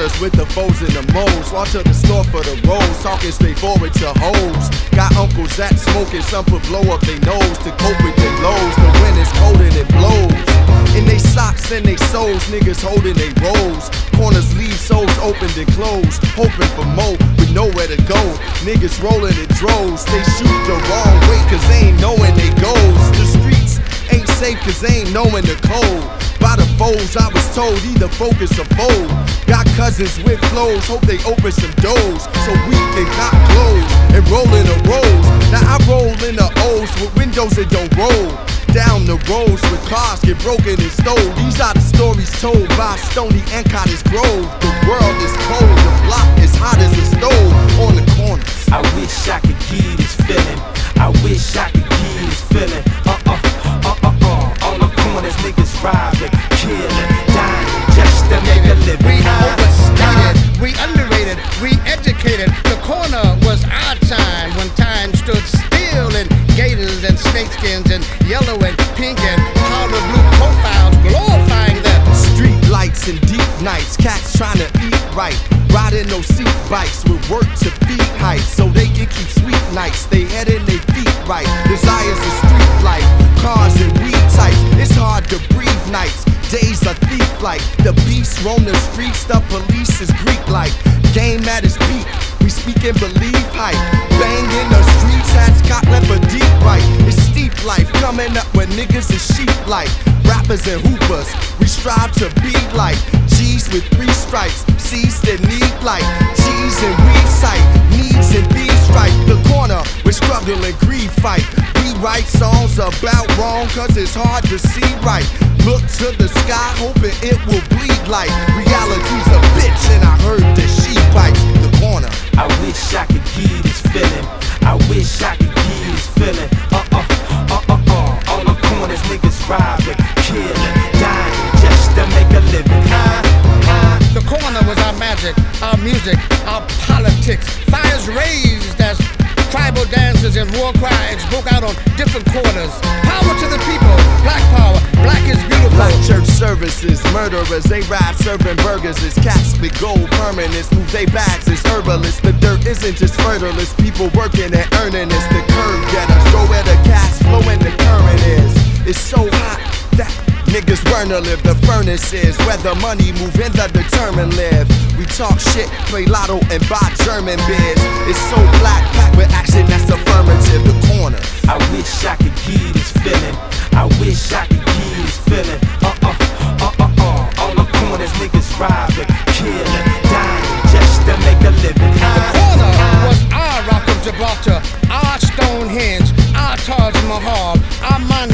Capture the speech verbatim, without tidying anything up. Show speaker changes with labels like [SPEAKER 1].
[SPEAKER 1] corners with the foes and the moles. Walk to the store for the rolls, talking straightforward to hoes. Got uncles that smoking, some put blow up their nose to cope with their lows. The wind is cold and it blows. In they socks and they soles, niggas holding they rolls. Corners leave souls opened and closed, hoping for more with nowhere to go. Niggas rolling in droves, they shoot the wrong way cause they ain't knowing they goes. The streets ain't safe cause they ain't knowing the code. By the foes I was told either focus or fold. Got cousins with flows, hope they open some doors so we can cop clothes and roll in the rolls. Now I roll in the O's with windows that don't roll. Down the roads with cars get broken and stole. These are the stories told by Stony and Cottage Grove. The world is cold, the block is hot as a stove on the corners.
[SPEAKER 2] I wish I could give this feeling. I wish I could give this feeling. Uh uh, uh uh uh. On the corners, niggas robbing, killing, dying just to make a living.
[SPEAKER 3] We overstated, we underrated, we educated. The corner was our time when time stood still in gators and snakeskins and yellow and pink and powder blue profiles glorifying the
[SPEAKER 1] street lights and deep nights. Cats trying to eat right, riding those seat bikes with work to feed heights so they can keep sweet nights. They head and they feet right. Desires of street life, cars and weed types. It's hard to breathe nights. Days are thief-like. The beast roam the streets. The police is Greek-like. Game at its peak. We speak and believe hype. Bang in the streets. Hats caught left for deep right. It's steep life. Coming up with niggas is sheep like rappers and hoopers. We strive to be like G's with three stripes. C's that need like G's and weed sight. Needs and thieves strike. The corner with struggle and greed fight. We write songs about wrong cause it's hard to see right. Look to the sky hoping it will bleed like reality's a bitch and I heard that she bites. The corner.
[SPEAKER 2] I wish I could give this feeling. I wish I could give this feeling. Uh uh, uh uh uh. On the corners, niggas robbing, killing, dying just to make a living. Uh, uh.
[SPEAKER 3] The corner was our magic, our music, our politics. Fires raised as tribal dances and war cries broke out on different corners. Power to the people, black power, black is beautiful.
[SPEAKER 1] Black church services, murderers, they ride serving burgers. It's cats with gold permanents, move they bags, it's herbalists. The dirt isn't just fertile, it's people working and earning. It's the curb getters, go where the cash flow and the current is. It's so hot that niggas wanna live. The furnace is where the money move and the determined live. We talk shit, play lotto and buy German beers. It's so black, packed with action that's affirmative. The corner.
[SPEAKER 2] I wish I could give this feeling. I wish I could give this feeling. Uh uh, uh uh uh. On the corners, niggas robbing, killing, dying just to make a living.
[SPEAKER 3] The corner was our Rock of Gibraltar, our Stonehenge, our Taj Mahal, our monument.